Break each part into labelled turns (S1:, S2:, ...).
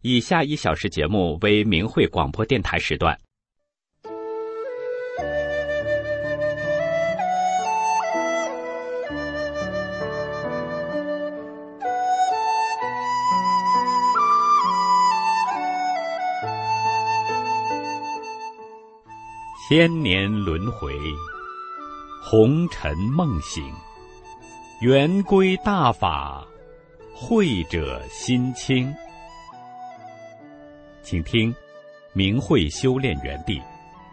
S1: 以下1小时节目为明慧广播电台时段。千年轮回，红尘梦醒，圆归大法，慧者心清。请听明慧修炼园地。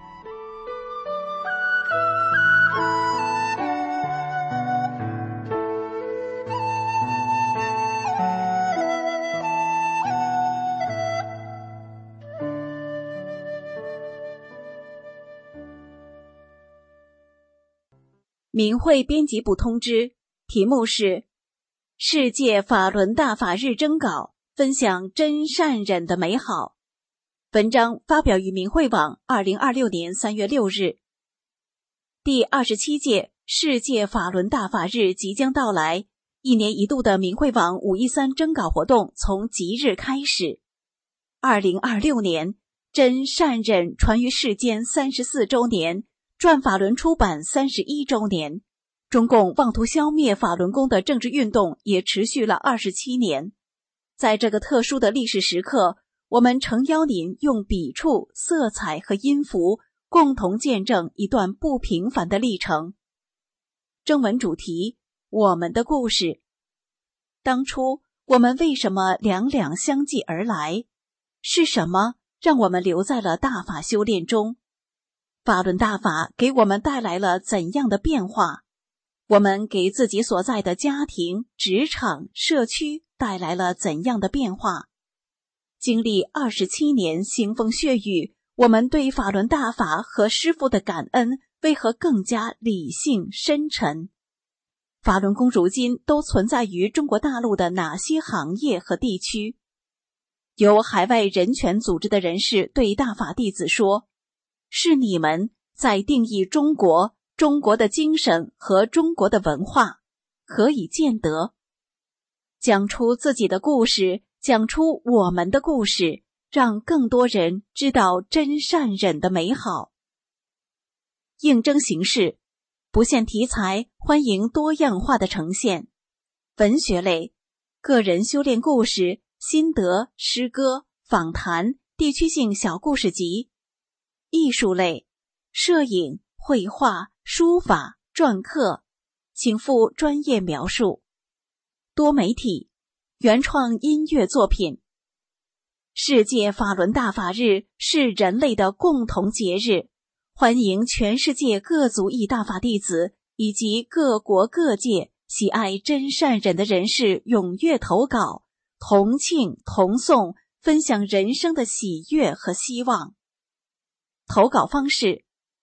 S2: 明慧编辑部通知，题目是世界法轮大法日征稿，分享真善忍的美好。文章发表于明慧网2026年3月6日。第27届世界法轮大法日即将到来，1年1度的明慧网513征稿活动从即日开始。2026年真善忍传于世间34周年，转法轮出版31周年，中共妄图消灭法轮功的政治运动也持续了27年。在这个特殊的历史时刻，我们诚邀您用笔触、色彩和音符共同见证一段不平凡的历程。征文主题：我们的故事。当初我们为什么两两相继而来？是什么让我们留在了大法修炼中？法轮大法给我们带来了怎样的变化？我们给自己所在的家庭、职场、社区带来了怎样的变化？经历27年腥风血雨，我们对法轮大法和师父的感恩为何更加理性深沉？法轮功如今都存在于中国大陆的哪些行业和地区？有海外人权组织的人士对大法弟子说，是你们在定义中国、中国的精神和中国的文化，何以见得？讲出自己的故事，讲出我们的故事，让更多人知道真善忍的美好。应征形式不限题材，欢迎多样化的呈现。文学类，个人修炼故事、心得、诗歌、访谈、地区性小故事集。艺术类，摄影、绘画、书法、篆刻，请附专业描述。多媒体，原创音乐作品。世界法轮大法日是人类的共同节日，欢迎全世界各族裔大法弟子以及各国各界喜爱真善忍的人士踊跃投稿，同庆同颂，分享人生的喜悦和希望。投稿方式：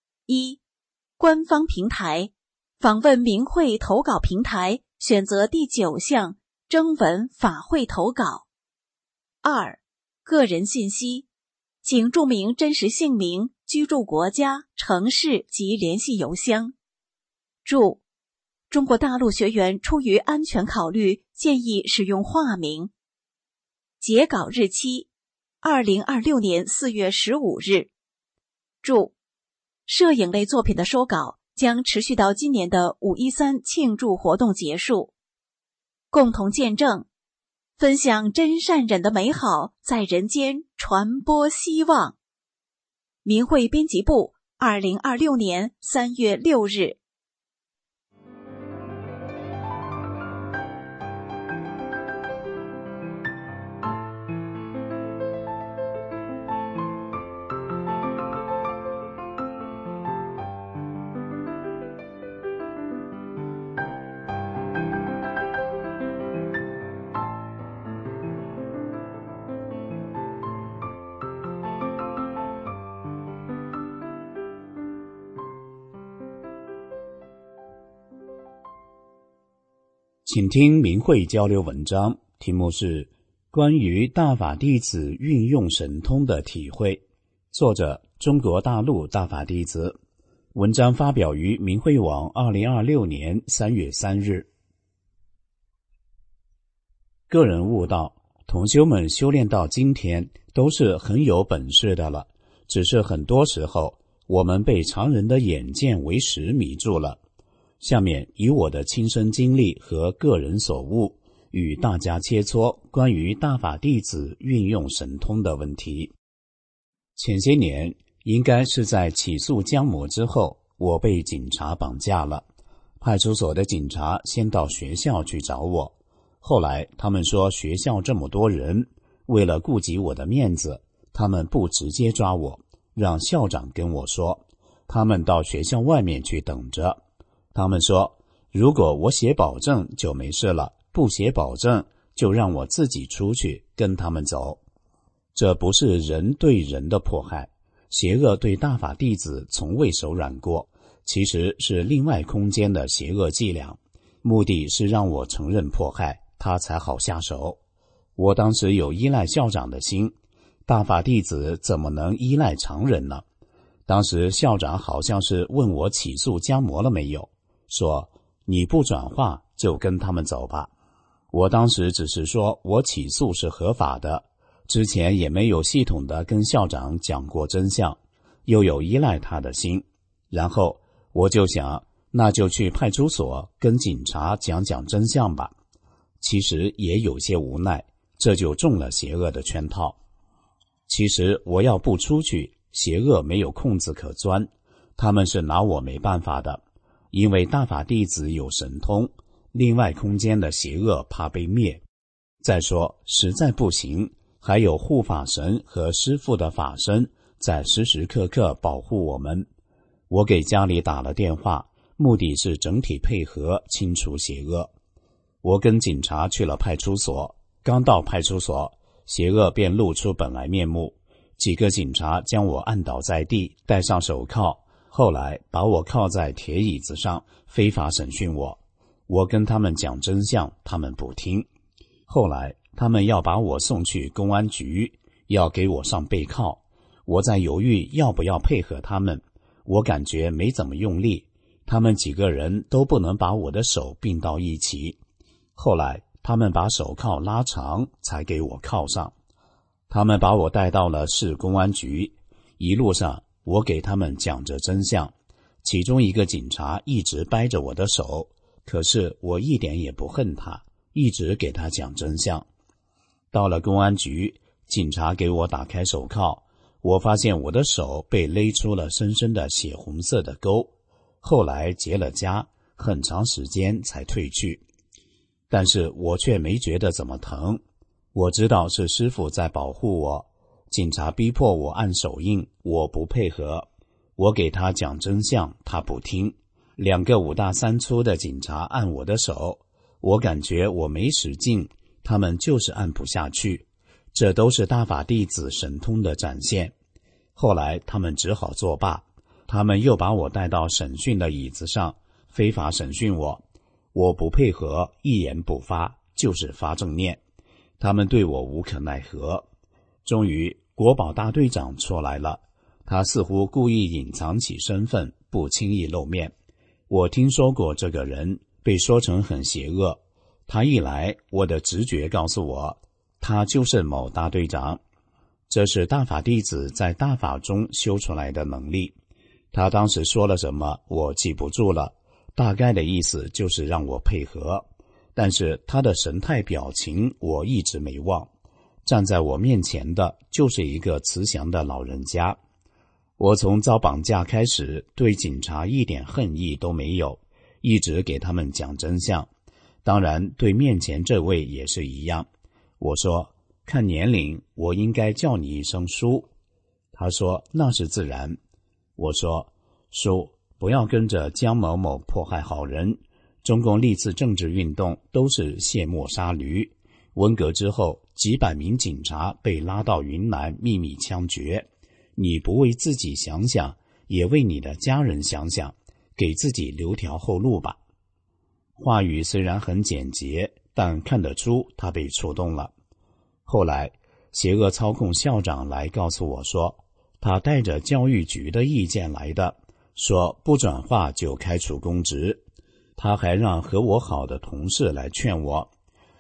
S2: 1. 官方平台，访问明慧投稿平台，选择第9项征文法会投稿。 2. 个人信息，请注明真实姓名、居住国家、城市及联系邮箱。注：中国大陆学员出于安全考虑，建议使用化名。截稿日期：2026年4月15日。注：摄影类作品的收稿将持续到今年的513庆祝活动结束。共同见证，分享真善忍的美好，在人间传播希望。明慧编辑部2026年3月6日。
S3: 请听明慧交流文章，题目是关于大法弟子运用神通的体会，作者中国大陆大法弟子，文章发表于明慧网2026年3月3日。个人悟道， 同修们修炼到今天都是很有本事的了，只是很多时候我们被常人的眼见为实迷住了。下面以我的亲身经历和个人所悟，与大家切磋关于大法弟子运用神通的问题。前些年应该是在起诉姜某之后，我被警察绑架了。派出所的警察先到学校去找我，后来他们说学校这么多人，为了顾及我的面子，他们不直接抓我，让校长跟我说，他们到学校外面去等着。他们说如果我写保证就没事了，不写保证就让我自己出去跟他们走。这不是人对人的迫害，邪恶对大法弟子从未手软过，其实是另外空间的邪恶伎俩，目的是让我承认迫害，他才好下手。我当时有依赖校长的心，大法弟子怎么能依赖常人呢？当时校长好像是问我起诉姜模了没有，说你不转化就跟他们走吧。我当时只是说我起诉是合法的，之前也没有系统的跟校长讲过真相，又有依赖他的心，然后我就想那就去派出所跟警察讲讲真相吧。其实也有些无奈，这就中了邪恶的圈套。其实我要不出去，邪恶没有空子可钻，他们是拿我没办法的，因为大法弟子有神通，另外空间的邪恶怕被灭。再说实在不行，还有护法神和师父的法身在时时刻刻保护我们。我给家里打了电话，目的是整体配合清除邪恶。我跟警察去了派出所，刚到派出所，邪恶便露出本来面目。几个警察将我按倒在地，戴上手铐，后来把我铐在铁椅子上，非法审讯我。我跟他们讲真相，他们不听。后来他们要把我送去公安局，要给我上背铐。我在犹豫要不要配合他们，我感觉没怎么用力，他们几个人都不能把我的手并到一起。后来他们把手铐拉长，才给我铐上。他们把我带到了市公安局，一路上我给他们讲着真相，其中一个警察一直掰着我的手，可是我一点也不恨他，一直给他讲真相。到了公安局，警察给我打开手铐，我发现我的手被勒出了深深的血红色的沟，后来结了痂，很长时间才退去。但是我却没觉得怎么疼，我知道是师父在保护我。警察逼迫我按手印，我不配合，我给他讲真相，他不听。2个5大3粗的警察按我的手，我感觉我没使劲，他们就是按不下去。这都是大法弟子神通的展现。后来他们只好作罢，他们又把我带到审讯的椅子上，非法审讯我。我不配合，一言不发，就是发正念。他们对我无可奈何。终于国保大队长出来了，他似乎故意隐藏起身份，不轻易露面。我听说过这个人，被说成很邪恶。他一来，我的直觉告诉我，他就是某大队长。这是大法弟子在大法中修出来的能力。他当时说了什么，我记不住了，大概的意思就是让我配合，但是他的神态表情我一直没忘。站在我面前的就是一个慈祥的老人家。我从遭绑架开始，对警察一点恨意都没有，一直给他们讲真相。当然对面前这位也是一样。我说看年龄，我应该叫你一声叔。他说那是自然。我说叔，不要跟着江某某迫害好人，中共历次政治运动都是卸磨杀驴，文革之后几百名警察被拉到云南秘密枪决，你不为自己想想，也为你的家人想想，给自己留条后路吧。话语虽然很简洁，但看得出他被触动了。后来邪恶操控校长来告诉我说，他带着教育局的意见来的，说不转化就开除公职。他还让和我好的同事来劝我，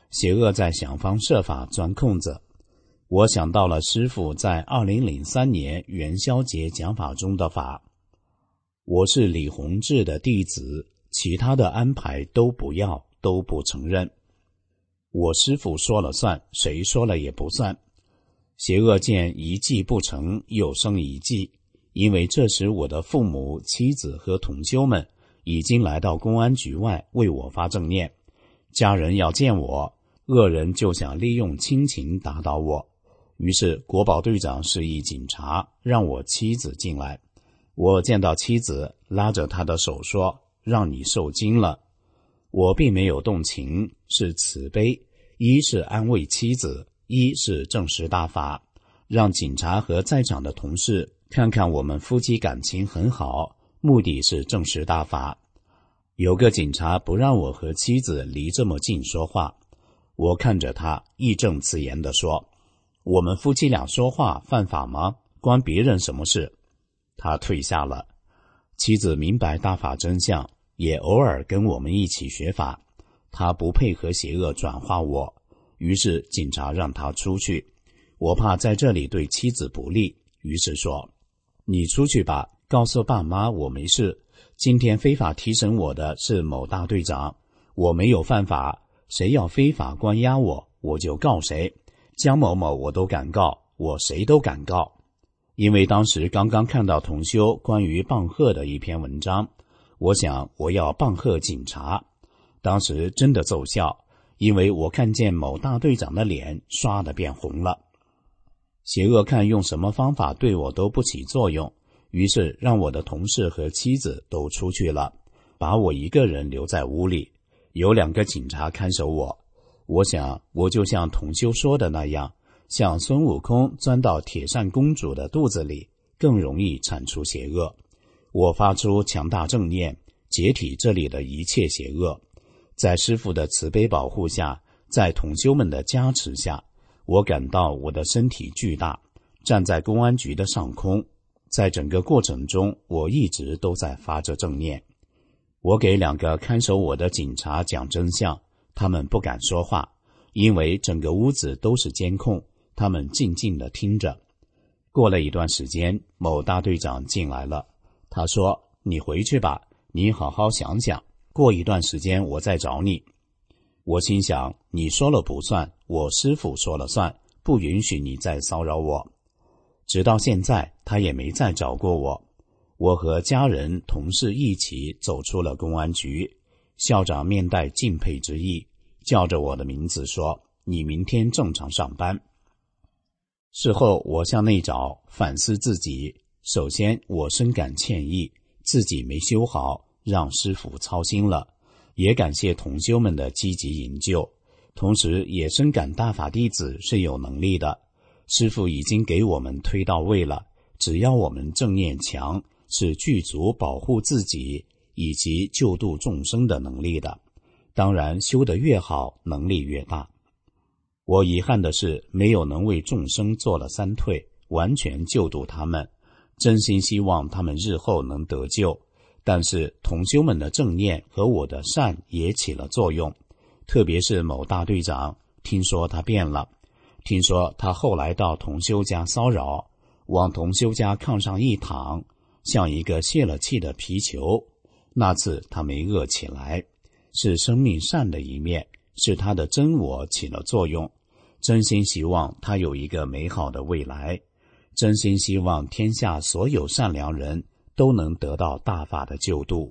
S3: 邪恶在想方设法钻空子。我想到了师父在2003年元宵节讲法中的法：我是李洪志的弟子，其他的安排都不要，都不承认。我师父说了算，谁说了也不算。邪恶见一计不成，又生一计，因为这时我的父母、妻子和同修们已经来到公安局外为我发正念，家人要见我，恶人就想利用亲情打倒我。于是国保队长示意警察让我妻子进来。我见到妻子，拉着她的手说：让你受惊了。我并没有动情，是慈悲，一是安慰妻子，一是证实大法，让警察和在场的同事看看我们夫妻感情很好，目的是证实大法。有个警察不让我和妻子离这么近说话，我看着他，义正辞严地说：我们夫妻俩说话犯法吗？关别人什么事？他退下了。妻子明白大法真相，也偶尔跟我们一起学法。他不配合邪恶转化我，于是警察让他出去。我怕在这里对妻子不利，于是说：你出去吧，告诉爸妈我没事。今天非法提审我的是某大队长，我没有犯法，谁要非法关押我，我就告谁。江某某我都敢告，我谁都敢告。因为当时刚刚看到同修关于棒喝的一篇文章，我想我要棒喝警察。当时真的奏效，因为我看见某大队长的脸刷的变红了。邪恶看用什么方法对我都不起作用，于是让我的同事和妻子都出去了，把我一个人留在屋里，有2个警察看守我。我想我就像同修说的那样，像孙悟空钻到铁扇公主的肚子里，更容易铲除邪恶。我发出强大正念，解体这里的一切邪恶。在师父的慈悲保护下，在同修们的加持下，我感到我的身体巨大，站在公安局的上空。在整个过程中，我一直都在发着正念。我给2个看守我的警察讲真相，他们不敢说话，因为整个屋子都是监控，他们静静地听着。过了一段时间，某大队长进来了，他说：你回去吧，你好好想想，过一段时间我再找你。我心想，你说了不算，我师父说了算，不允许你再骚扰我。直到现在，他也没再找过我。我和家人、同事一起走出了公安局，校长面带敬佩之意，叫着我的名字说：你明天正常上班。事后我向内找，反思自己。首先我深感歉意，自己没修好，让师父操心了，也感谢同修们的积极营救，同时也深感大法弟子是有能力的，师父已经给我们推到位了，只要我们正念强，是具足保护自己以及救度众生的能力的。当然修得越好，能力越大。我遗憾的是没有能为众生做了3退，完全救度他们，真心希望他们日后能得救。但是同修们的正念和我的善也起了作用，特别是某大队长，听说他变了，听说他后来到同修家骚扰，往同修家炕上一躺，像一个泄了气的皮球。那次他没恶起来，是生命善的一面，是他的真我起了作用。真心希望他有一个美好的未来，真心希望天下所有善良人都能得到大法的救度。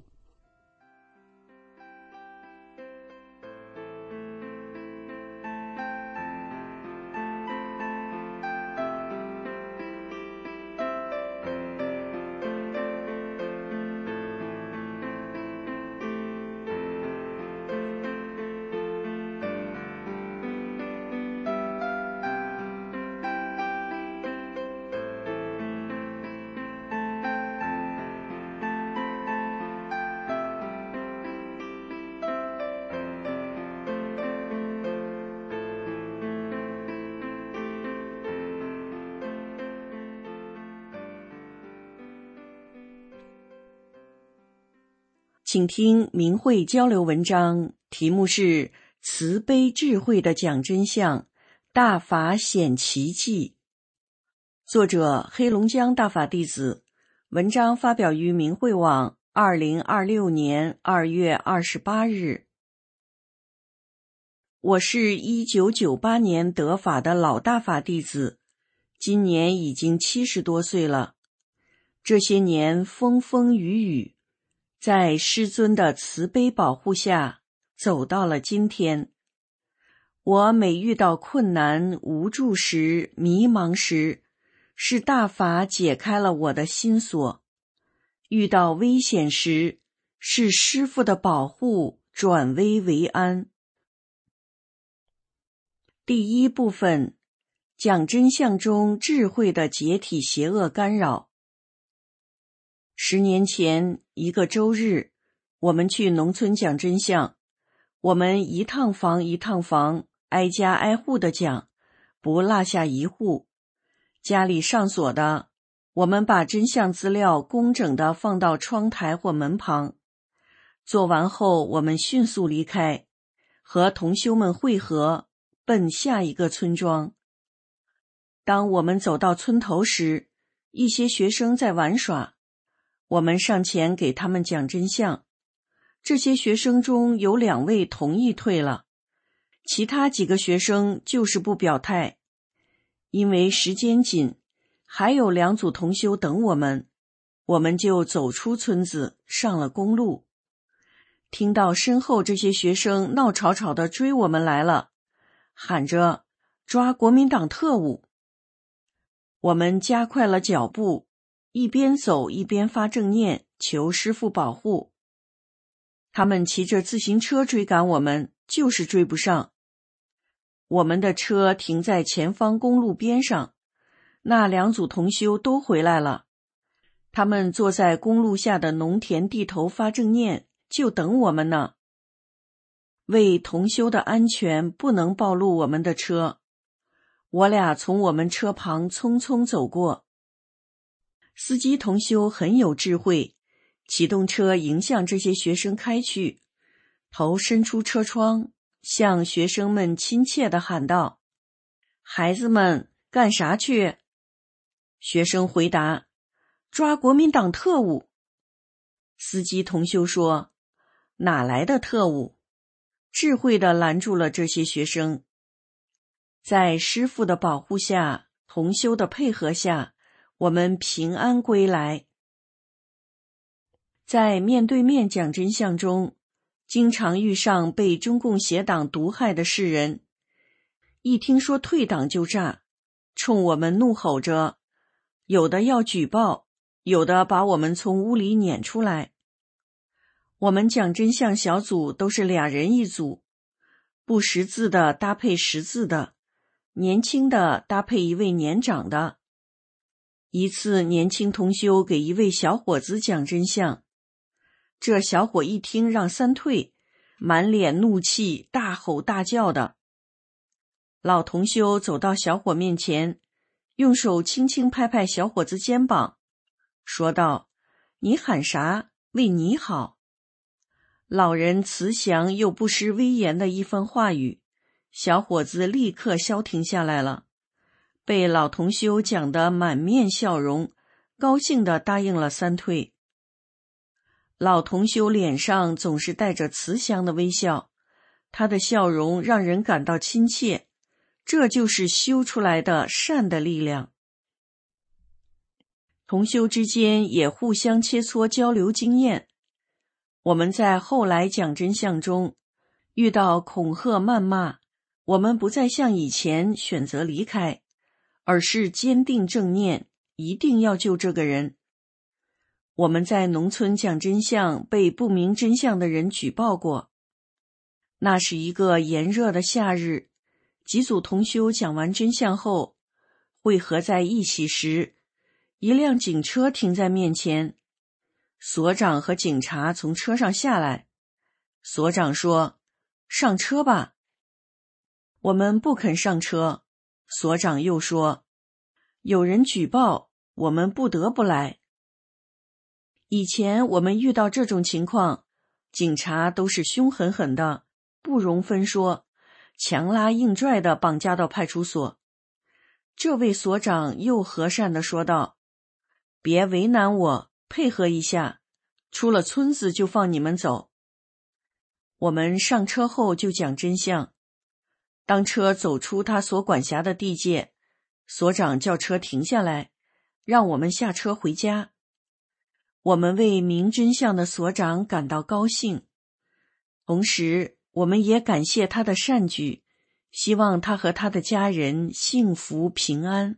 S4: 请听明慧交流文章，题目是慈悲智慧的讲真相，大法显奇迹。作者黑龙江大法弟子，文章发表于明慧网2026年2月28日。我是1998年得法的老大法弟子，今年已经70多岁了。这些年风风雨雨，在师尊的慈悲保护下，走到了今天。我每遇到困难、无助时、迷茫时，是大法解开了我的心锁；遇到危险时，是师父的保护转危为安。第一部分，讲真相中智慧的解体邪恶干扰。10年前一个周日，我们去农村讲真相，我们一趟房一趟房，挨家挨户的讲，不落下一户。家里上锁的，我们把真相资料工整地放到窗台或门旁。做完后，我们迅速离开，和同修们会合，奔下一个村庄。当我们走到村头时，一些学生在玩耍，我们上前给他们讲真相。这些学生中有2位同意退了，其他几个学生就是不表态。因为时间紧，还有2组同修等我们，我们就走出村子，上了公路。听到身后这些学生闹吵吵地追我们来了，喊着抓国民党特务。我们加快了脚步，一边走一边发正念，求师父保护。他们骑着自行车追赶我们，就是追不上。我们的车停在前方公路边上，那2组同修都回来了。他们坐在公路下的农田地头发正念，就等我们呢。为同修的安全，不能暴露我们的车，我俩从我们车旁匆匆走过。司机同修很有智慧，启动车迎向这些学生开去，头伸出车窗，向学生们亲切地喊道：孩子们，干啥去？学生回答：抓国民党特务。司机同修说：哪来的特务？智慧地拦住了这些学生。在师父的保护下，同修的配合下，我们平安归来。在面对面讲真相中，经常遇上被中共邪党毒害的世人，一听说退党就炸，冲我们怒吼着，有的要举报，有的把我们从屋里撵出来。我们讲真相小组都是2人一组，不识字的搭配识字的，年轻的搭配一位年长的。一次年轻同修给一位小伙子讲真相，这小伙一听让3退，满脸怒气，大吼大叫的。老同修走到小伙面前，用手轻轻拍拍小伙子肩膀，说道：你喊啥？为你好。老人慈祥又不失威严的一番话语，小伙子立刻消停下来了，被老同修讲得满面笑容，高兴地答应了3退。老同修脸上总是带着慈祥的微笑，他的笑容让人感到亲切，这就是修出来的善的力量。同修之间也互相切磋交流经验。我们在后来讲真相中遇到恐吓谩骂，我们不再像以前选择离开，而是坚定正念，一定要救这个人。我们在农村讲真相，被不明真相的人举报过。那是一个炎热的夏日，几组同修讲完真相后，汇合在一起时，一辆警车停在面前。所长和警察从车上下来，所长说：上车吧。我们不肯上车，所长又说：有人举报，我们不得不来。以前我们遇到这种情况，警察都是凶狠狠的， 不容分说，强拉硬拽地绑架到派出所。这位所长又和善地说道：别为难我，配合一下，出了村子就放你们走。我们上车后就讲真相。当车走出他所管辖的地界，所长叫车停下来，让我们下车回家。我们为明真相的所长感到高兴，同时我们也感谢他的善举，希望他和他的家人幸福平安。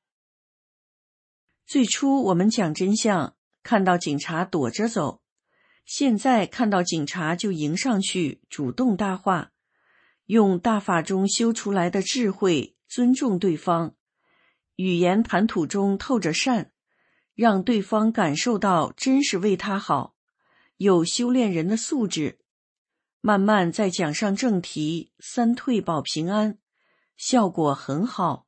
S4: 最初我们讲真相，看到警察躲着走，现在看到警察就迎上去，主动搭话，用大法中修出来的智慧尊重对方，语言谈吐中透着善，让对方感受到真是为他好，有修炼人的素质。慢慢再讲上正题，三退保平安，效果很好。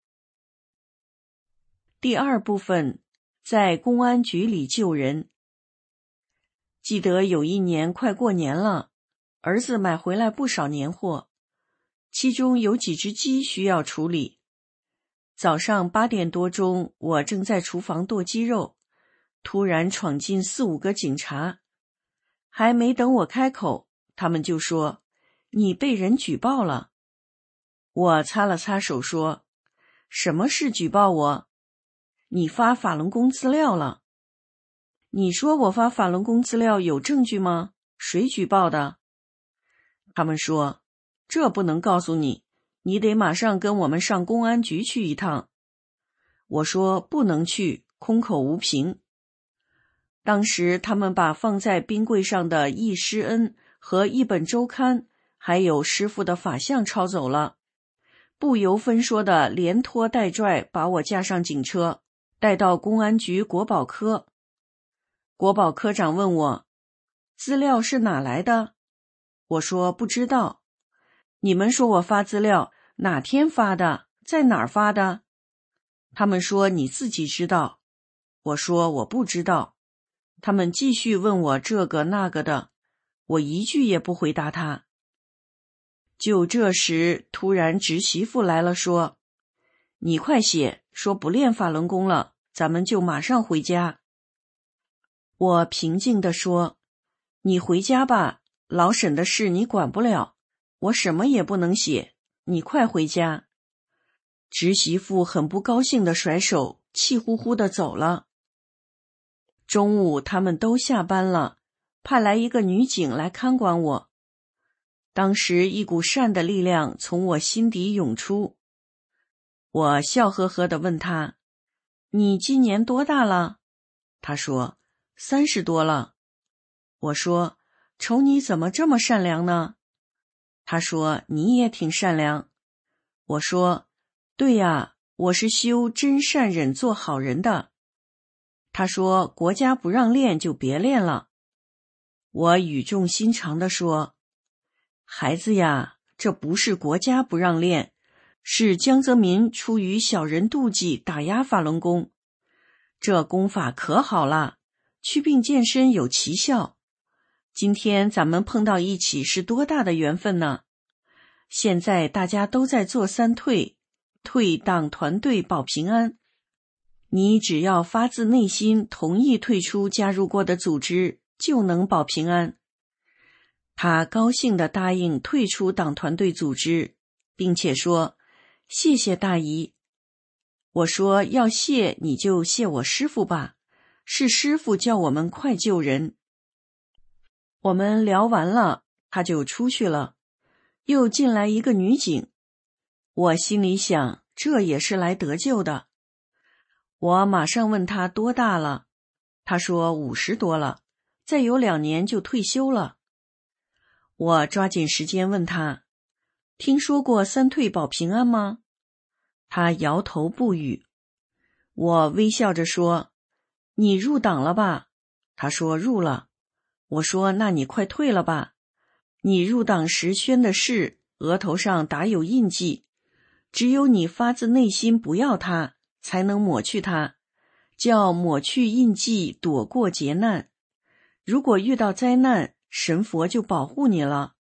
S4: 第二部分，在公安局里救人。记得有一年快过年了，儿子买回来不少年货，其中有几只鸡需要处理。早上8点多钟，我正在厨房剁鸡肉，突然闯进4、5个警察，还没等我开口，他们就说：你被人举报了。我擦了擦手说：什么是举报我？你发法轮功资料了。你说我发法轮功资料有证据吗？谁举报的？他们说：这不能告诉你，你得马上跟我们上公安局去一趟。我说不能去，空口无凭。当时他们把放在冰柜上的易师恩和一本周刊，还有师傅的法相抄走了，不由分说的连拖带拽把我架上警车，带到公安局国保科。国保科长问我：资料是哪来的？我说不知道。你们说我发资料，哪天发的？在哪儿发的？他们说你自己知道。我说我不知道。他们继续问我这个那个的，我一句也不回答他。就这时，突然侄媳妇来了，说：你快写，说不练法轮功了，咱们就马上回家。我平静地说：你回家吧，老沈的事你管不了，我什么也不能写，你快回家。侄媳妇很不高兴地甩手，气呼呼地走了。中午他们都下班了，派来一个女警来看管我。当时一股善的力量从我心底涌出。我笑呵呵地问她：你今年多大了？她说：30多了。我说：瞅你怎么这么善良呢？她说：你也挺善良。我说：对呀，我是修真善忍做好人的。她说：国家不让练就别练了。我语重心长地说：孩子呀，这不是国家不让练，是江泽民出于小人妒忌打压法轮功。这功法可好了，祛病健身有奇效。今天咱们碰到一起是多大的缘分呢？现在大家都在做三退，退党团队保平安。你只要发自内心同意退出加入过的组织，就能保平安。他高兴地答应退出党团队组织，并且说：谢谢大姨。我说要谢你就谢我师父吧，是师父叫我们快救人。我们聊完了，他就出去了，又进来一个女警。我心里想，这也是来得救的。我马上问他多大了，他说50多了，再有2年就退休了。我抓紧时间问他：听说过三退保平安吗？他摇头不语。我微笑着说：你入党了吧？他说入了。我说那你快退了吧，你入党时宣的誓，额头上打有印记，只有你发自内心不要它，才能抹去它，叫抹去印记，躲过劫难。如果遇到灾难，神佛就保护你了，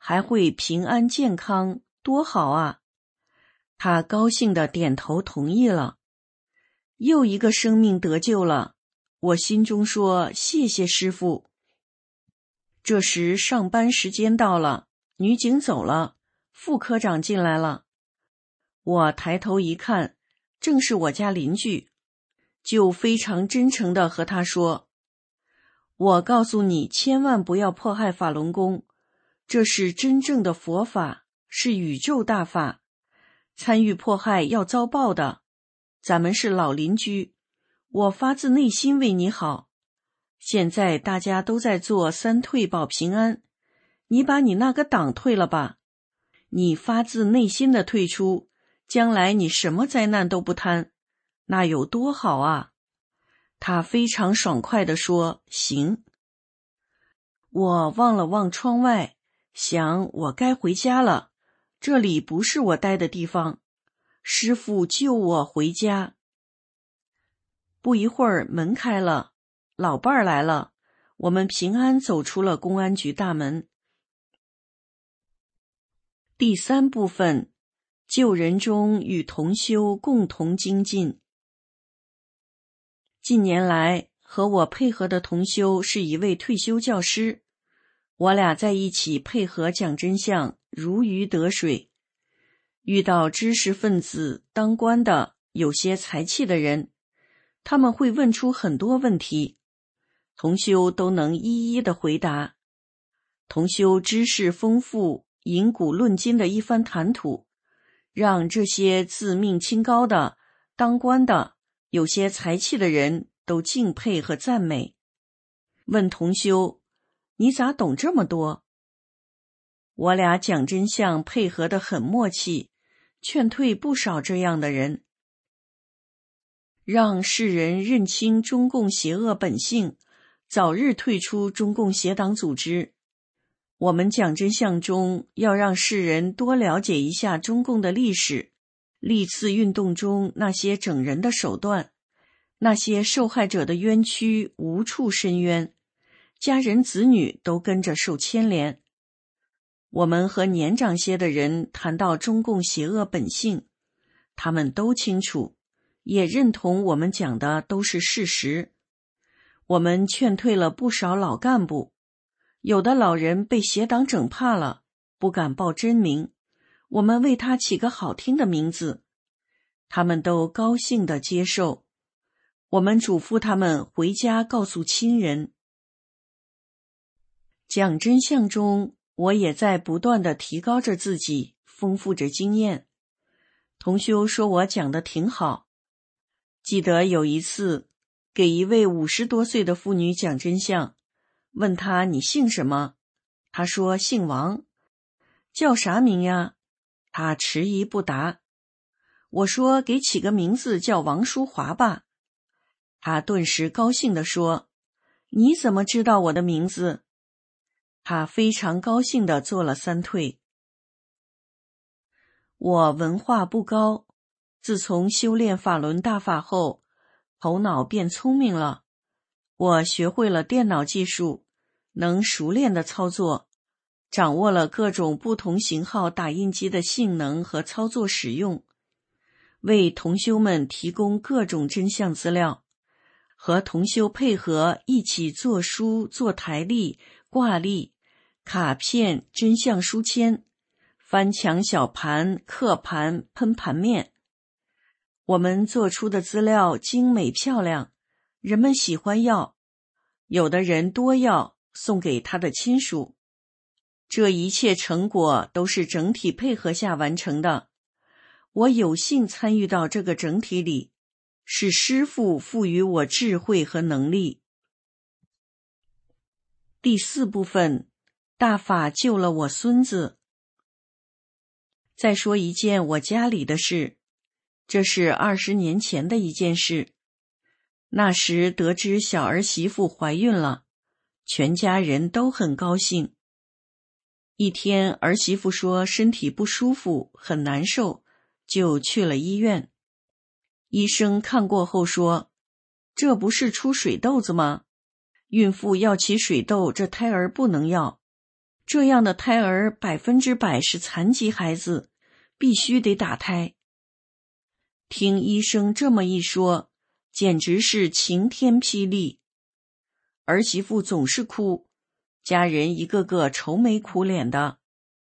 S4: 还会平安健康，多好啊！他高兴地点头同意了。又一个生命得救了，我心中说谢谢师父。这时上班时间到了，女警走了，副科长进来了。我抬头一看，正是我家邻居，就非常真诚地和他说，我告诉你，千万不要迫害法轮功，这是真正的佛法，是宇宙大法，参与迫害要遭报的。咱们是老邻居，我发自内心为你好。现在大家都在做三退保平安，你把你那个党退了吧，你发自内心的退出，将来你什么灾难都不贪，那有多好啊！他非常爽快地说，行。我望了望窗外，想我该回家了，这里不是我待的地方，师父救我回家。不一会儿门开了，老伴儿来了，我们平安走出了公安局大门。第三部分，救人中与同修共同精进。近年来，和我配合的同修是一位退休教师，我俩在一起配合讲真相，如鱼得水。遇到知识分子、当官的、有些才气的人，他们会问出很多问题，同修都能一一的回答。同修知识丰富，引古论今的一番谈吐，让这些自命清高的、当官的、有些才气的人都敬佩和赞美。问同修，你咋懂这么多？我俩讲真相配合得很默契，劝退不少这样的人，让世人认清中共邪恶本性，早日退出中共邪党组织。我们讲真相中要让世人多了解一下中共的历史，历次运动中那些整人的手段，那些受害者的冤屈无处伸冤，家人子女都跟着受牵连。我们和年长些的人谈到中共邪恶本性，他们都清楚，也认同我们讲的都是事实。我们劝退了不少老干部，有的老人被邪党整怕了，不敢报真名，我们为他起个好听的名字，他们都高兴地接受。我们嘱咐他们回家告诉亲人。讲真相中，我也在不断地提高着自己，丰富着经验。同修说我讲得挺好。记得有一次给一位50多岁的妇女讲真相，问她你姓什么？她说姓王。叫啥名呀？她迟疑不答。我说给起个名字叫王淑华吧。她顿时高兴地说，你怎么知道我的名字？她非常高兴地做了三退。我文化不高，自从修炼法轮大法后，头脑变聪明了。我学会了电脑技术，能熟练地操作，掌握了各种不同型号打印机的性能和操作使用，为同修们提供各种真相资料，和同修配合一起做书、做台历、挂历、卡片、真相书签、翻墙小盘、刻盘、喷盘面。我们做出的资料精美漂亮，人们喜欢要，有的人多要，送给他的亲属。这一切成果都是整体配合下完成的。我有幸参与到这个整体里，是师父赋予我智慧和能力。第四部分，大法救了我孙子。再说一件我家里的事，这是20年前的一件事。那时得知小儿媳妇怀孕了，全家人都很高兴。一天，儿媳妇说身体不舒服，很难受，就去了医院。医生看过后说，这不是出水痘子吗？孕妇要起水痘，这胎儿不能要。 这样的胎儿100%是残疾孩子，必须得打胎。听医生这么一说，简直是晴天霹雳。儿媳妇总是哭，家人一个个愁眉苦脸的。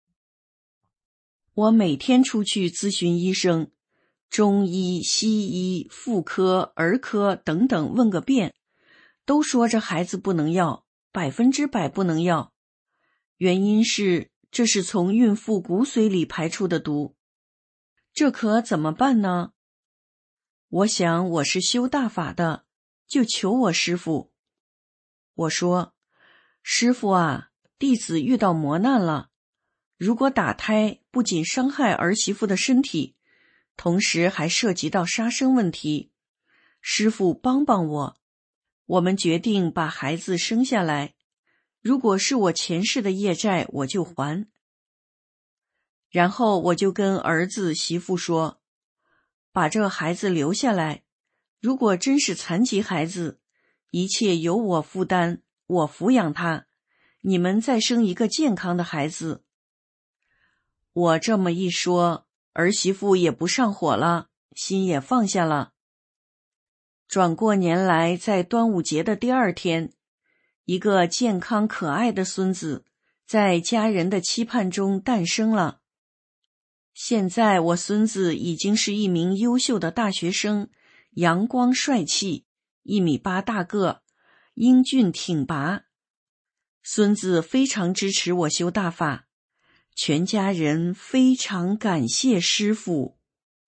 S4: 我每天出去咨询医生，中医、西医、妇科、儿科等等问个遍，都说这孩子不能要，100%不能要。原因是这是从孕妇骨髓里排出的毒。这可怎么办呢？我想我是修大法的，就求我师父。我说，师父啊，弟子遇到磨难了，如果打胎不仅伤害儿媳妇的身体，同时还涉及到杀生问题，师父帮帮我。我们决定把孩子生下来，如果是我前世的业债，我就还。然后我就跟儿子媳妇说，把这孩子留下来，如果真是残疾孩子，一切由我负担，我抚养他，你们再生一个健康的孩子。我这么一说，儿媳妇也不上火了，心也放下了。转过年来，在端午节的第2天，一个健康可爱的孙子在家人的期盼中诞生了。现在我孙子已经是一名优秀的大学生，阳光帅气，1.8米大个，英俊挺拔。孙子非常支持我修大法，全家人非常感谢师父。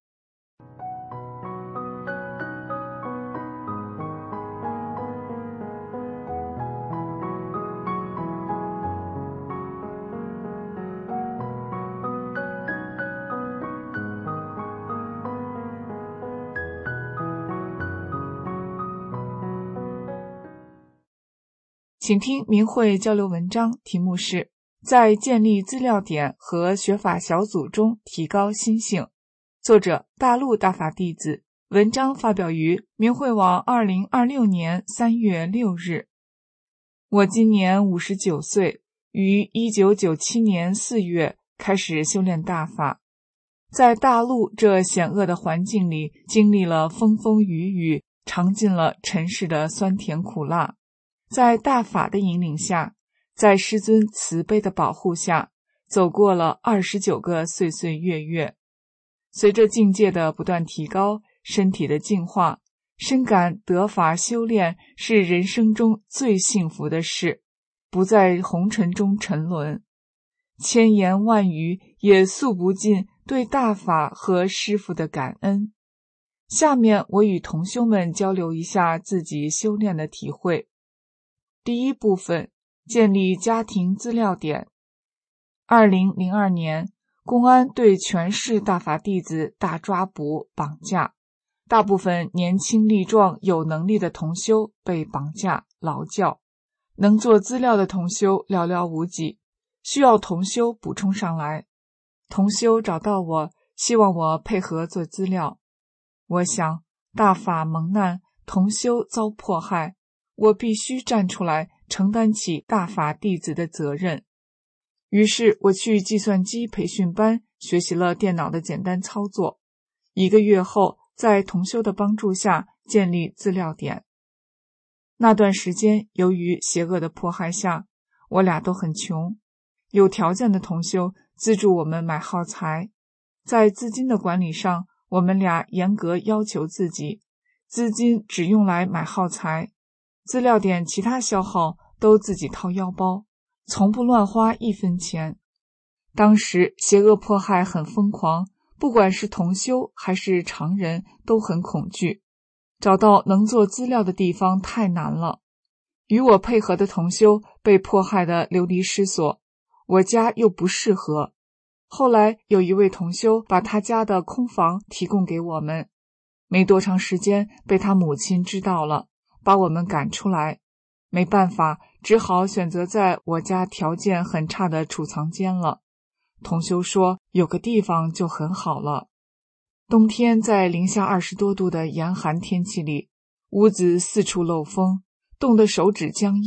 S5: 请听明慧交流文章，题目是在建立资料点和学法小组中提高心性，作者大陆大法弟子，文章发表于明慧网2026年3月6日。我今年59岁，于1997年4月开始修炼大法，在大陆这险恶的环境里，经历了风风雨雨，尝尽了尘世的酸甜苦辣。在大法的引领下，在师尊慈悲的保护下，走过了29个岁岁月月。随着境界的不断提高，身体的净化，深感得法修炼是人生中最幸福的事，不在红尘中沉沦。千言万语也诉不尽对大法和师父的感恩。下面我与同修们交流一下自己修炼的体会。第一部分，建立家庭资料点。2002年，公安对全市大法弟子大抓捕、绑架，大部分年轻力壮有能力的同修被绑架、劳教，能做资料的同修寥寥无几，需要同修补充上来。同修找到我，希望我配合做资料。我想，大法蒙难，同修遭迫害，我必须站出来承担起大法弟子的责任。于是我去计算机培训班学习了电脑的简单操作，1个月后，在同修的帮助下建立资料点。那段时间，由于邪恶的迫害下，我俩都很穷，有条件的同修资助我们买耗材，在资金的管理上，我们俩严格要求自己，资金只用来买耗材，资料点其他消耗都自己掏腰包，从不乱花1分钱。当时邪恶迫害很疯狂，不管是同修还是常人都很恐惧，找到能做资料的地方太难了。与我配合的同修被迫害得流离失所，我家又不适合。后来有一位同修把他家的空房提供给我们，没多长时间被他母亲知道了，把我们赶出来。没办法，只好选择在我家条件很差的储藏间了。同修说有个地方就很好了。冬天在零下20多度的严寒天气里，屋子四处漏风，冻得手指僵硬，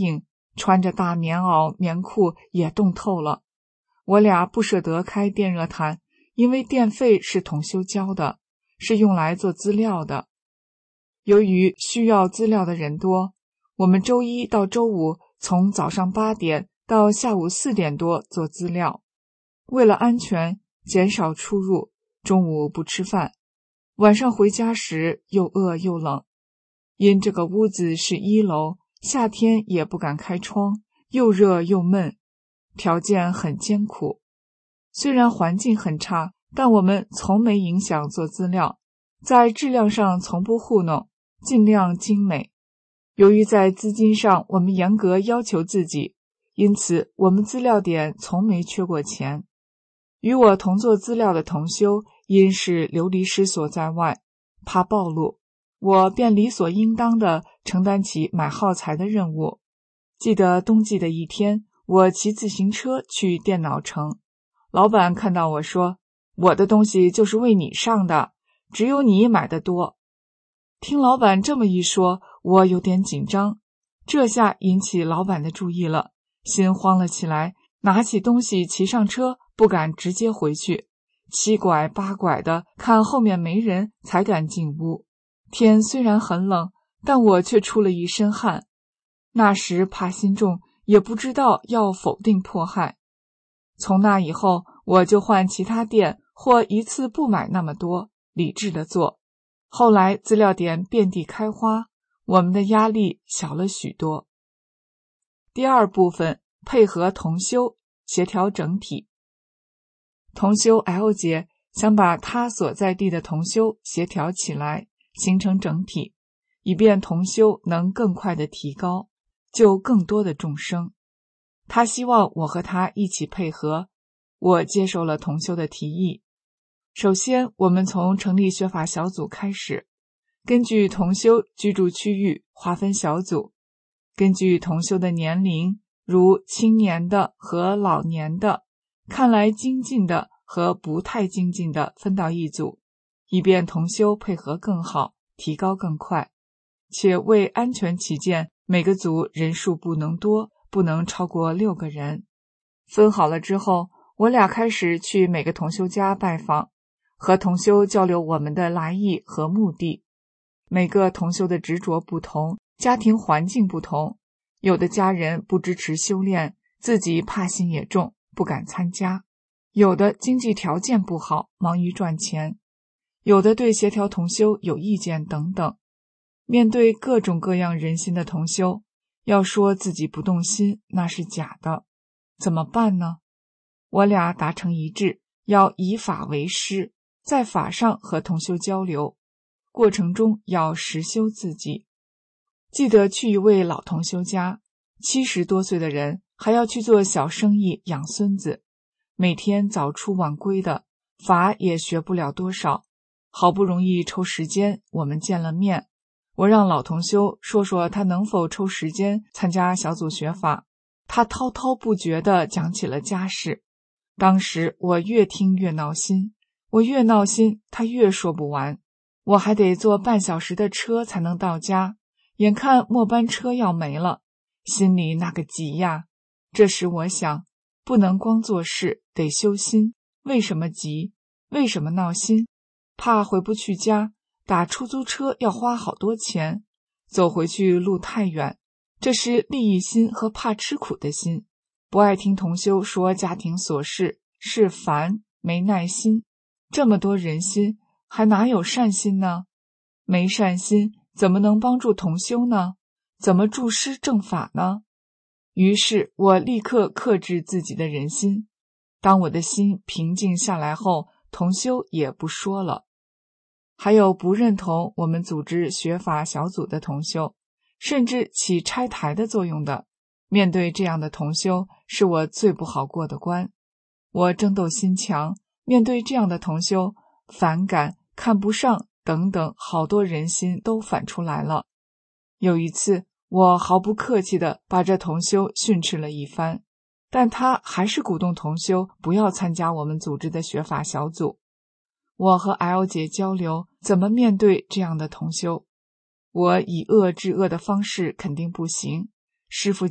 S5: 穿着大棉袄、棉裤也冻透了。我俩不舍得开电热毯，因为电费是同修交的，是用来做资料的。由于需要资料的人多，我们周一到周五从早上8点到下午4点多做资料。为了安全，减少出入，中午不吃饭，晚上回家时又饿又冷。因这个屋子是1楼，夏天也不敢开窗，又热又闷，条件很艰苦。虽然环境很差，但我们从没影响做资料，在质量上从不糊弄，尽量精美。由于在资金上我们严格要求自己，因此我们资料点从没缺过钱。与我同做资料的同修因是流离失所在外，怕暴露，我便理所应当地承担起买耗材的任务。记得冬季的一天，我骑自行车去电脑城，老板看到我说，我的东西就是为你上的，只有你买的多。听老板这么一说，我有点紧张，这下引起老板的注意了，心慌了起来，拿起东西骑上车，不敢直接回去，7拐8拐的看后面没人才敢进屋。天虽然很冷，但我却出了一身汗。那时怕心重，也不知道要否定迫害。从那以后，我就换其他店，或一次不买那么多，理智的做。后来资料点遍地开花，我们的压力小了许多。第二部分，配合同修，协调整体。同修 L 姐想把她所在地的同修协调起来，形成整体，以便同修能更快的提高，救更多的众生。她希望我和她一起配合，我接受了同修的提议。首先，我们从成立学法小组开始，根据同修居住区域划分小组，根据同修的年龄，如青年的和老年的，看来精进的和不太精进的分到一组，以便同修配合更好，提高更快。且为安全起见，每个组人数不能多，不能超过6个人。分好了之后，我俩开始去每个同修家拜访，和同修交流我们的来意和目的。每个同修的执着不同，家庭环境不同，有的家人不支持修炼，自己怕心也重，不敢参加；有的经济条件不好，忙于赚钱；有的对协调同修有意见等等。面对各种各样人心的同修，要说自己不动心，那是假的。怎么办呢？我俩达成一致，要以法为师，在法上和同修交流，过程中要实修自己。记得去一位老同修家，70多岁的人，还要去做小生意养孙子，每天早出晚归的，法也学不了多少。好不容易抽时间，我们见了面，我让老同修说说他能否抽时间参加小组学法。他滔滔不绝地讲起了家事，当时我越听越闹心，我越闹心，他越说不完。我还得坐半小时的车才能到家，眼看末班车要没了，心里那个急呀。这时我想，不能光做事，得修心。为什么急？为什么闹心？怕回不去家，打出租车要花好多钱，走回去路太远，这是利益心和怕吃苦的心。不爱听同修说家庭琐事，是烦，没耐心。这么多人心，还哪有善心呢？没善心，怎么能帮助同修呢？怎么助师正法呢？于是我立刻克制自己的人心。当我的心平静下来后，同修也不说了。还有不认同我们组织学法小组的同修，甚至起拆台的作用的，面对这样的同修，是我最不好过的关。我争斗心强，面对这样的同修，反感、看不上等等，好多人心都反出来了。有一次，我毫不客气地把这同修训斥了一番，但他还是鼓动同修不要参加我们组织的学法小组。我和 L 姐交流怎么面对这样的同修。我以恶制恶的方式肯定不行，师父讲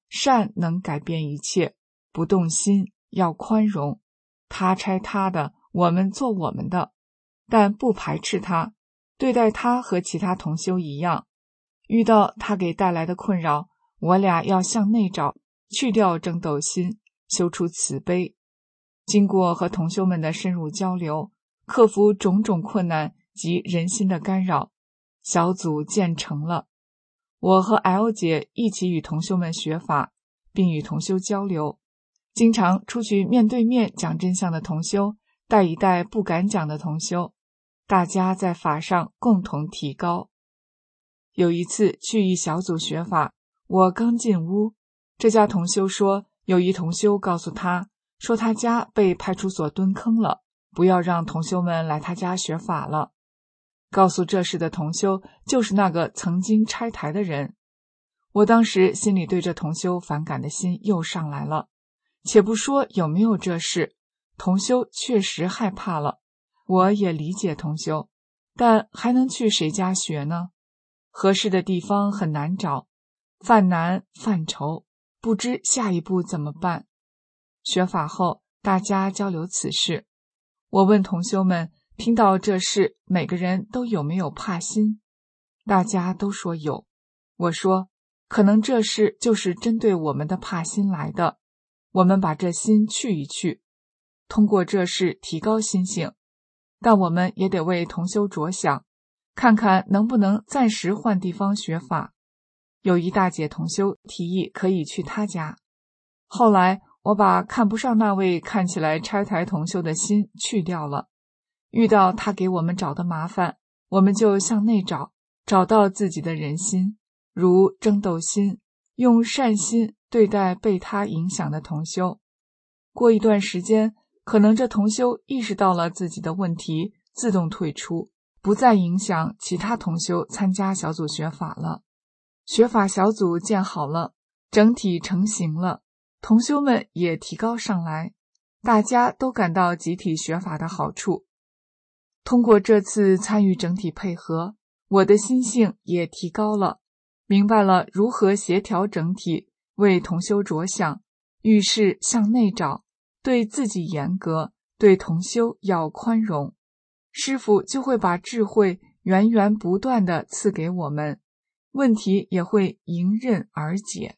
S5: 善能改变一切，不动心，要宽容。他拆他的，我们做我们的，但不排斥他，对待他和其他同修一样。遇到他给带来的困扰，我俩要向内找，去掉争斗心，修出慈悲。经过和同修们的深入交流，克服种种困难及人心的干扰，小组建成了。我和 L 姐一起与同修们学法，并与同修交流，经常出去面对面讲真相的同修，带一带不敢讲的同修，大家在法上共同提高。有一次去一小组学法，我刚进屋，这家同修说，有一同修告诉他，说他家被派出所蹲坑了，不要让同修们来他家学法了。告诉这事的同修就是那个曾经拆台的人。我当时心里对这同修反感的心又上来了。且不说有没有这事，同修确实害怕了，我也理解同修，但还能去谁家学呢？合适的地方很难找，犯难犯愁，不知下一步怎么办。学法后，大家交流此事，我问同修们，听到这事，每个人都有没有怕心？大家都说有。我说，可能这事就是针对我们的怕心来的，我们把这心去一去，通过这事提高心性。但我们也得为同修着想，看看能不能暂时换地方学法。有一大姐同修提议可以去她家。后来我把看不上那位看起来拆台同修的心去掉了。遇到他给我们找的麻烦，我们就向内找，找到自己的人心，如争斗心，用善心对待被他影响的同修。过一段时间，可能这同修意识到了自己的问题，自动退出，不再影响其他同修参加小组学法了。学法小组建好了，整体成型了，同修们也提高上来，大家都感到集体学法的好处。通过这次参与整体配合，我的心性也提高了，明白了如何协调整体，为同修着想，遇事向内找，对自己严格，对同修要宽容。师父就会把智慧源源不断地赐给我们，问题也会迎刃而解。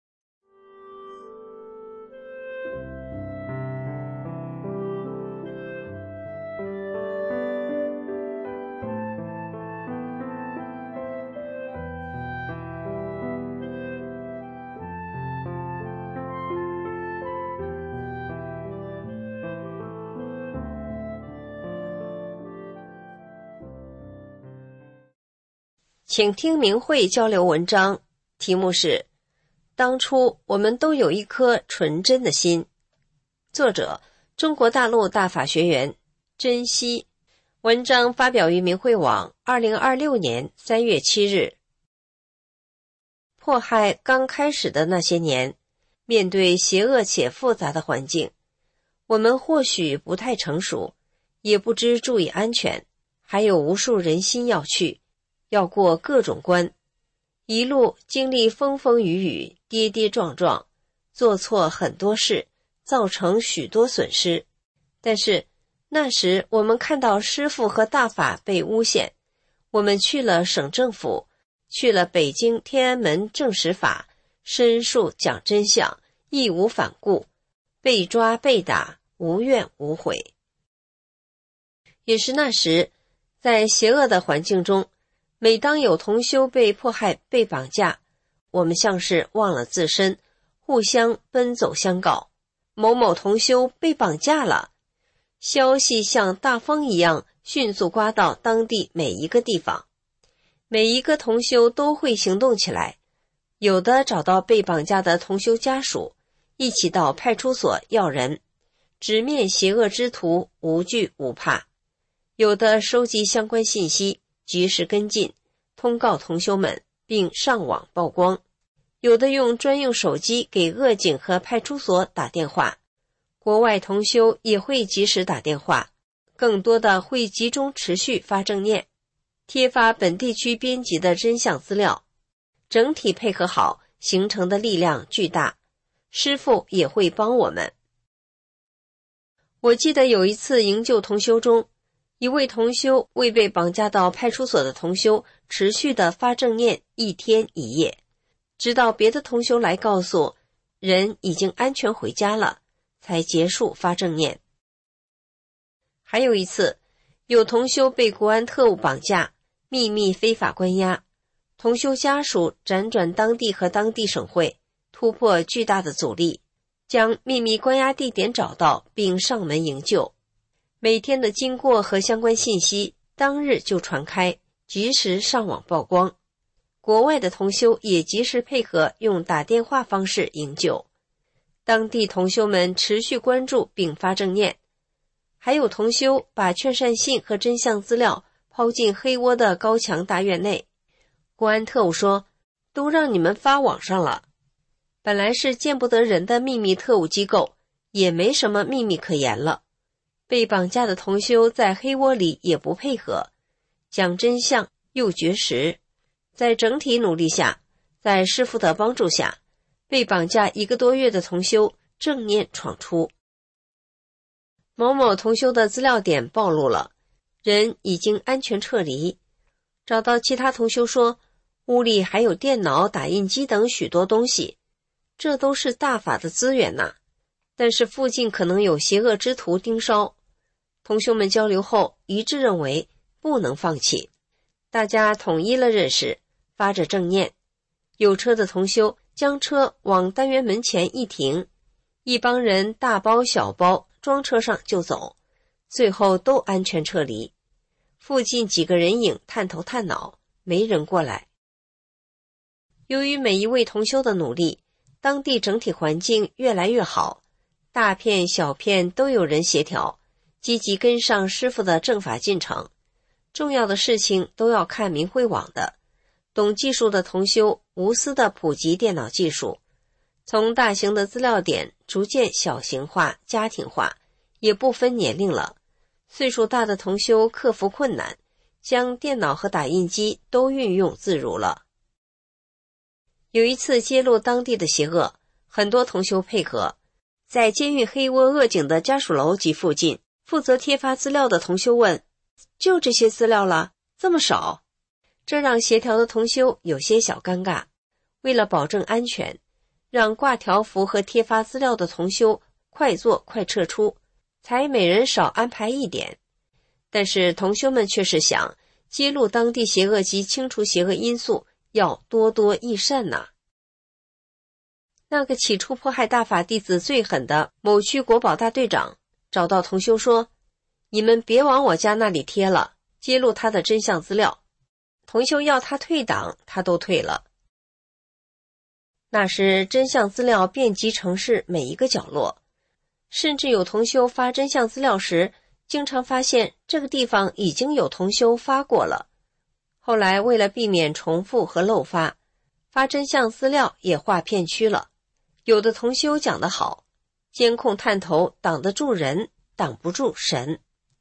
S6: 请听明慧交流文章，题目是当初我们都有一颗纯真的心。作者中国大陆大法学员珍惜。文章发表于明慧网2026年3月7日。迫害刚开始的那些年，面对邪恶且复杂的环境，我们或许不太成熟，也不知注意安全，还有无数人心要去，要过各种关，一路经历风风雨雨，跌跌撞撞，做错很多事，造成许多损失。但是那时我们看到师父和大法被诬陷，我们去了省政府，去了北京天安门证实法，申诉讲真相，义无反顾，被抓被打，无怨无悔。也是那时，在邪恶的环境中，每当有同修被迫害被绑架，我们像是忘了自身，互相奔走相告，某某同修被绑架了。消息像大风一样迅速刮到当地每一个地方，每一个同修都会行动起来，有的找到被绑架的同修家属，一起到派出所要人，直面邪恶之徒，无惧无怕；有的收集相关信息，及时跟进，通告同修们，并上网曝光；有的用专用手机给恶警和派出所打电话，国外同修也会及时打电话，更多的会集中持续发正念，贴发本地区编辑的真相资料，整体配合好， 形成的力量巨大，师父也会帮我们。我记得有一次营救同修中，一位同修为被绑架到派出所的同修持续地发正念1天1夜，直到别的同修来告诉人已经安全回家了，才结束发正念。还有一次，有同修被国安特务绑架，秘密非法关押，同修家属辗转当地和当地省会，突破巨大的阻力，将秘密关押地点找到并上门营救。每天的经过和相关信息当日就传开，及时上网曝光。国外的同修也及时配合，用打电话方式营救。当地同修们持续关注并发正念，还有同修把劝善信和真相资料抛进黑窝的高墙大院内。国安特务说，都让你们发网上了。本来是见不得人的秘密特务机构，也没什么秘密可言了。被绑架的同修在黑窝里也不配合，讲真相又绝食。在整体努力下，在师父的帮助下，被绑架1个多月的同修正念闯出。某某同修的资料点暴露了，人已经安全撤离。找到其他同修说，屋里还有电脑、打印机等许多东西，这都是大法的资源呐，但是附近可能有邪恶之徒盯梢。同修们交流后一致认为不能放弃，大家统一了认识，发着正念。有车的同修将车往单元门前一停，一帮人大包小包装车上就走，最后都安全撤离。附近几个人影探头探脑，没人过来。由于每一位同修的努力，当地整体环境越来越好，大片小片都有人协调，积极跟上师父的正法进程。重要的事情都要看明慧网的，懂技术的同修无私的普及电脑技术，从大型的资料点逐渐小型化、家庭化，也不分年龄了。岁数大的同修克服困难，将电脑和打印机都运用自如了。有一次揭露当地的邪恶，很多同修配合，在监狱黑窝恶警的家属楼及附近，负责贴发资料的同修问，就这些资料了，这么少？这让协调的同修有些小尴尬。为了保证安全，让挂条幅和贴发资料的同修快做快撤出，才每人少安排一点。但是同修们却是想揭露当地邪恶及清除邪恶因素，要多多益善呐。那个起初迫害大法弟子最狠的某区国保大队长找到同修说，你们别往我家那里贴了，揭露他的真相资料。同修要他退党，他都退了。那时真相资料遍及城市每一个角落，甚至有同修发真相资料时，经常发现这个地方已经有同修发过了。后来为了避免重复和漏发，发真相资料也划片区了。有的同修讲得好，监控探头挡得住人，挡不住神。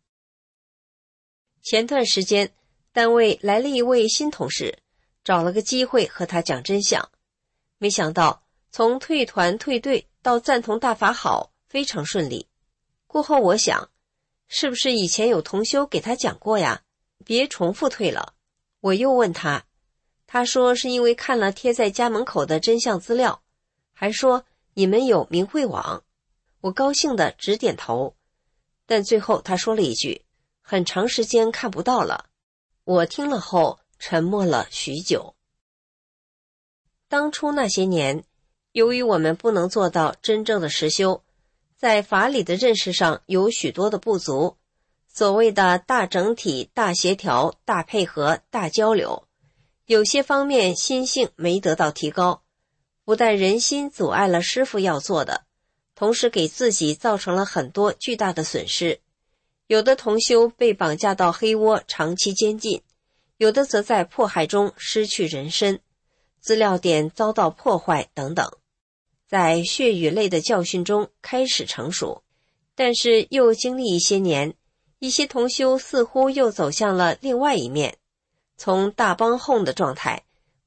S6: 前段时间单位来了一位新同事，找了个机会和他讲真相，没想到从退团退队到赞同大法好，非常顺利。过后我想，是不是以前有同修给他讲过呀？别重复退了。我又问他，他说是因为看了贴在家门口的真相资料，还说你们有明慧网。我高兴地直点头，但最后他说了一句，很长时间看不到了。我听了后沉默了许久。当初那些年，由于我们不能做到真正的实修，在法理的认识上有许多的不足，所谓的大整体、大协调、大配合、大交流，有些方面心性没得到提高，不但人心阻碍了师父要做的，同时给自己造成了很多巨大的损失。有的同修被绑架到黑窝长期监禁，有的则在迫害中失去人身，资料点遭到破坏等等，在血与泪的教训中开始成熟。但是又经历一些年，一些同修似乎又走向了另外一面，从大帮哄的状态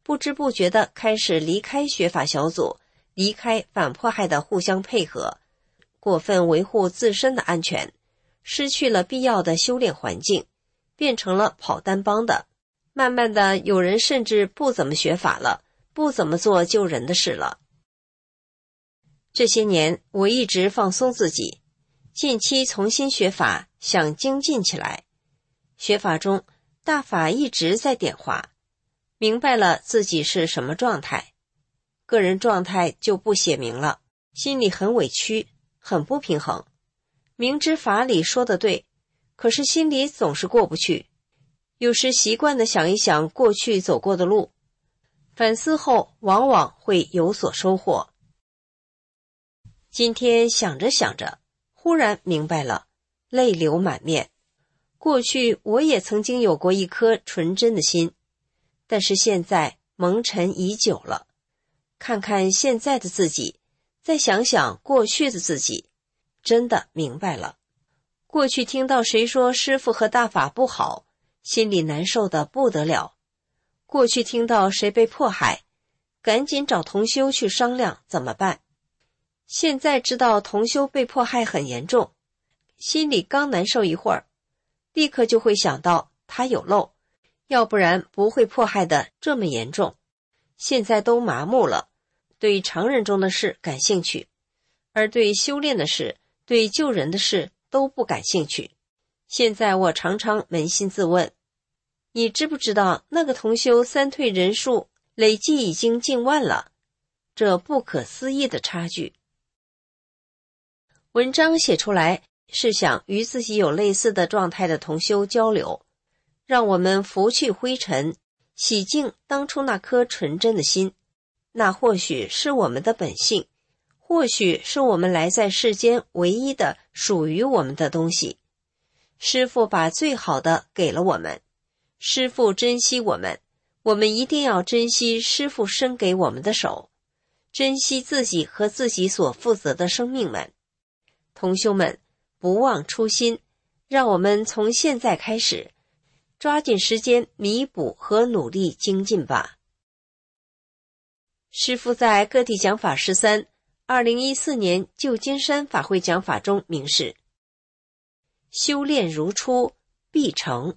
S6: 不知不觉地开始离开学法小组，离开反迫害的互相配合，过分维护自身的安全，失去了必要的修炼环境，变成了跑单帮的。慢慢的，有人甚至不怎么学法了，不怎么做救人的事了。这些年，我一直放松自己，近期重新学法，想精进起来。学法中，大法一直在点化，明白了自己是什么状态，个人状态就不写明了，心里很委屈，很不平衡。明知法理说得对，可是心里总是过不去。有时习惯地想一想过去走过的路，反思后往往会有所收获。今天想着想着，忽然明白了，泪流满面。过去我也曾经有过一颗纯真的心，但是现在蒙尘已久了。看看现在的自己，再想想过去的自己，真的明白了。过去听到谁说师父和大法不好，心里难受得不得了。过去听到谁被迫害，赶紧找同修去商量怎么办。现在知道同修被迫害很严重，心里刚难受一会儿，立刻就会想到他有漏，要不然不会迫害得这么严重。现在都麻木了，对常人中的事感兴趣，而对修炼的事，对救人的事都不感兴趣。现在我常常扪心自问，你知不知道那个同修三退人数累计已经近万了，这不可思议的差距。文章写出来是想与自己有类似的状态的同修交流，让我们拂去灰尘，洗净当初那颗纯真的心。那或许是我们的本性，或许是我们来在世间唯一的属于我们的东西。师父把最好的给了我们，师父珍惜我们，我们一定要珍惜师父伸给我们的手，珍惜自己和自己所负责的生命们。同修们，不忘初心，让我们从现在开始，抓紧时间弥补和努力精进吧。师父在各地讲法13 2014年旧金山法会讲法中明示，修炼如初，必成。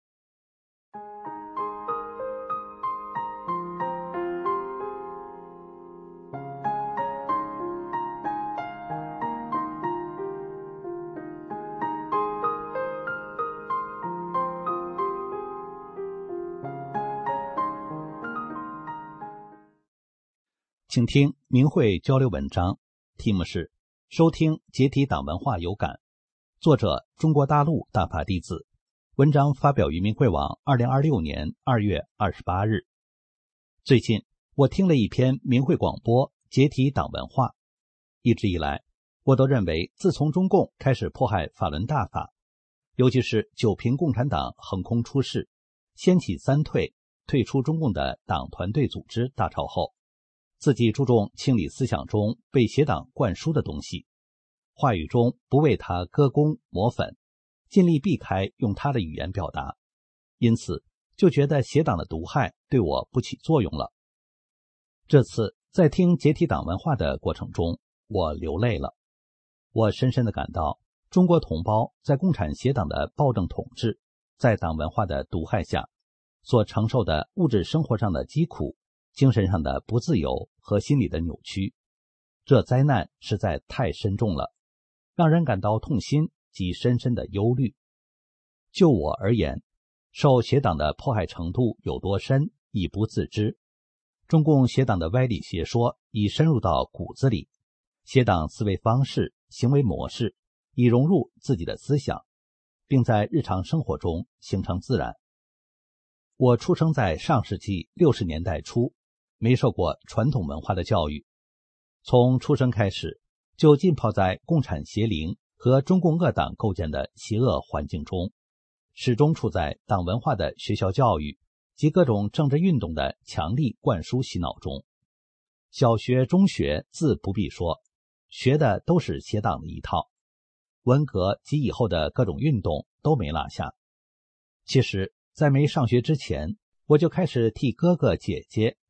S7: 请听明慧交流文章，题目是收听解体党文化有感，作者中国大陆大法弟子，文章发表于明慧网2026年2月28日。最近我听了一篇明慧广播解体党文化，一直以来我都认为自从中共开始迫害法轮大法，尤其是九平共产党横空出世，掀起三退，退出中共的党团队组织大潮后，自己注重清理思想中被邪党灌输的东西，话语中不为他歌功抹粉，尽力避开用他的语言表达，因此就觉得邪党的毒害对我不起作用了。这次在听解体党文化的过程中，我流泪了。我深深地感到中国同胞在共产邪党的暴政统治，在党文化的毒害下所承受的物质生活上的疾苦，精神上的不自由和心理的扭曲，这灾难实在太深重了，让人感到痛心及深深的忧虑。就我而言，受邪党的迫害程度有多深已不自知。中共邪党的歪理邪说已深入到骨子里，邪党思维方式、行为模式已融入自己的思想，并在日常生活中形成自然。我出生在上世纪60年代初，没受过传统文化的教育，从出生开始就浸泡在共产邪灵和中共恶党构建的邪恶环境中，始终处在党文化的学校教育及各种政治运动的强力灌输洗脑中。小学、中学自不必说，学的都是邪党的一套，文革及以后的各种运动都没落下。其实在没上学之前，我就开始替哥哥姐姐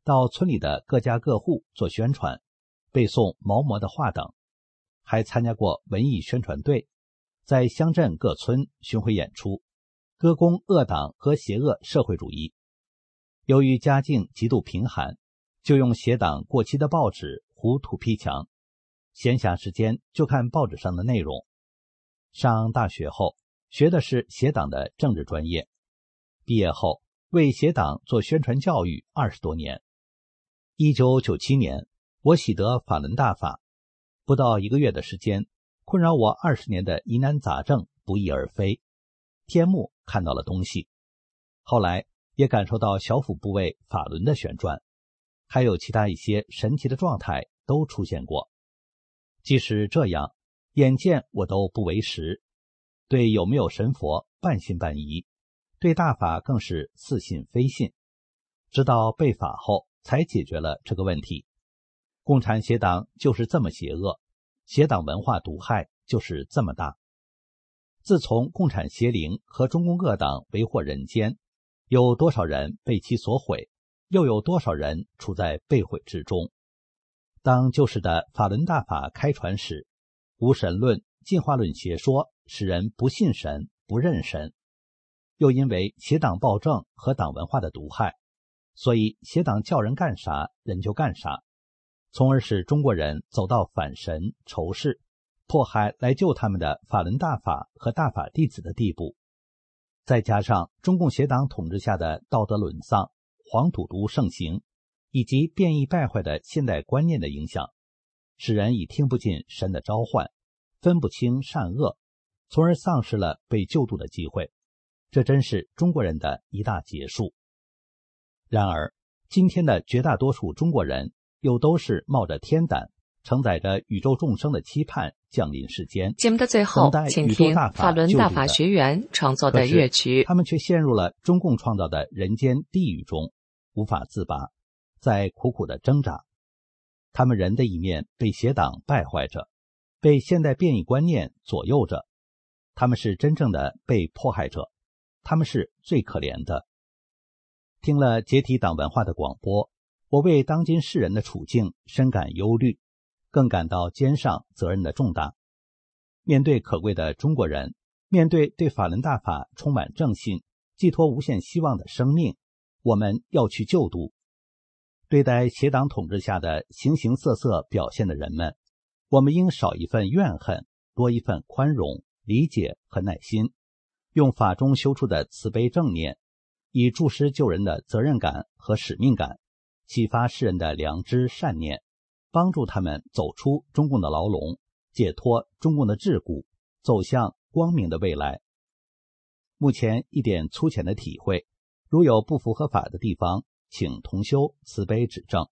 S7: 到村里的各家各户做宣传，背诵毛模的话等，还参加过文艺宣传队，在乡镇各村巡回演出，歌功恶党和邪恶社会主义。由于家境极度贫寒，就用邪党过期的报纸糊土坯墙，闲暇时间就看报纸上的内容。上大学后学的是邪党的政治专业，毕业后为邪党做宣传教育20多年。1997年，我喜得法轮大法，不到1个月的时间，困扰我20年的疑难杂症不翼而飞，天目看到了东西。后来也感受到小腹部位法轮的旋转，还有其他一些神奇的状态都出现过。即使这样，眼见我都不为实，对有没有神佛半信半疑，对大法更是似信非信。直到被法后才解决了这个问题。共产邪党就是这么邪恶，邪党文化毒害就是这么大。自从共产邪灵和中共恶党为祸人间，有多少人被其所毁，又有多少人处在被毁之中。当旧时的法轮大法开传时，无神论、进化论邪说使人不信神、不认神，又因为邪党暴政和党文化的毒害，所以邪党叫人干啥人就干啥，从而使中国人走到反神、仇视、迫害来救他们的法轮大法和大法弟子的地步。再加上中共邪党统治下的道德沦丧、黄赌毒盛行，以及变异败坏的现代观念的影响，使人已听不进神的召唤，分不清善恶，从而丧失了被救度的机会。这真是中国人的一大劫数。然而，今天的绝大多数中国人又都是冒着天胆，承载着宇宙众生的期盼降临世间。
S8: 节目的最后，请听法轮大法学员创作的乐曲。
S7: 他们却陷入了中共创造的人间地狱中，无法自拔，在苦苦的挣扎。他们人的一面被邪党败坏着，被现代变异观念左右着。他们是真正的被迫害者，他们是最可怜的。听了解体党文化的广播，我为当今世人的处境深感忧虑，更感到肩上责任的重大。面对可贵的中国人，面对对法轮大法充满正信、寄托无限希望的生命，我们要去救度。对待邪党统治下的形形色色表现的人们，我们应少一份怨恨，多一份宽容、理解和耐心，用法中修出的慈悲正念，以助师救人的责任感和使命感，启发世人的良知善念，帮助他们走出中共的牢笼，解脱中共的桎梏，走向光明的未来。目前一点粗浅的体会，如有不符合法的地方，请同修慈悲指正。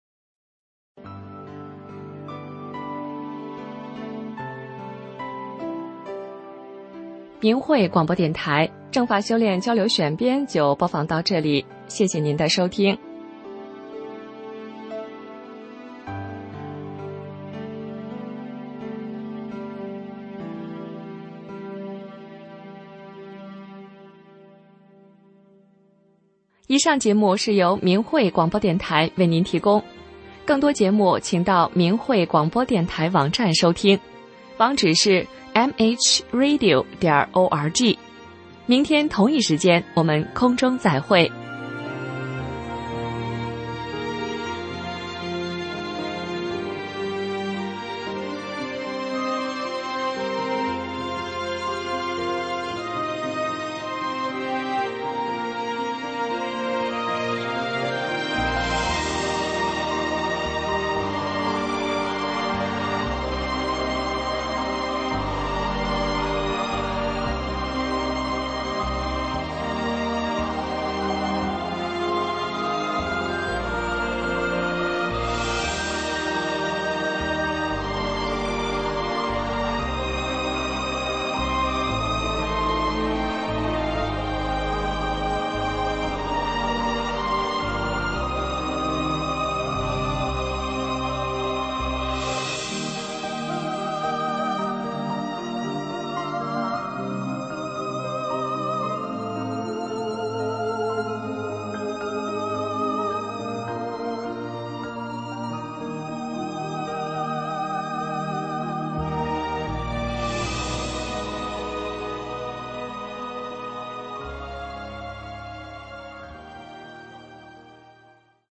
S8: 明慧广播电台正法修炼交流选编就播放到这里，谢谢您的收听。以上节目是由明慧广播电台为您提供，更多节目请到明慧广播电台网站收听，网址是mhradio.org。明天同一时间我们空中再会。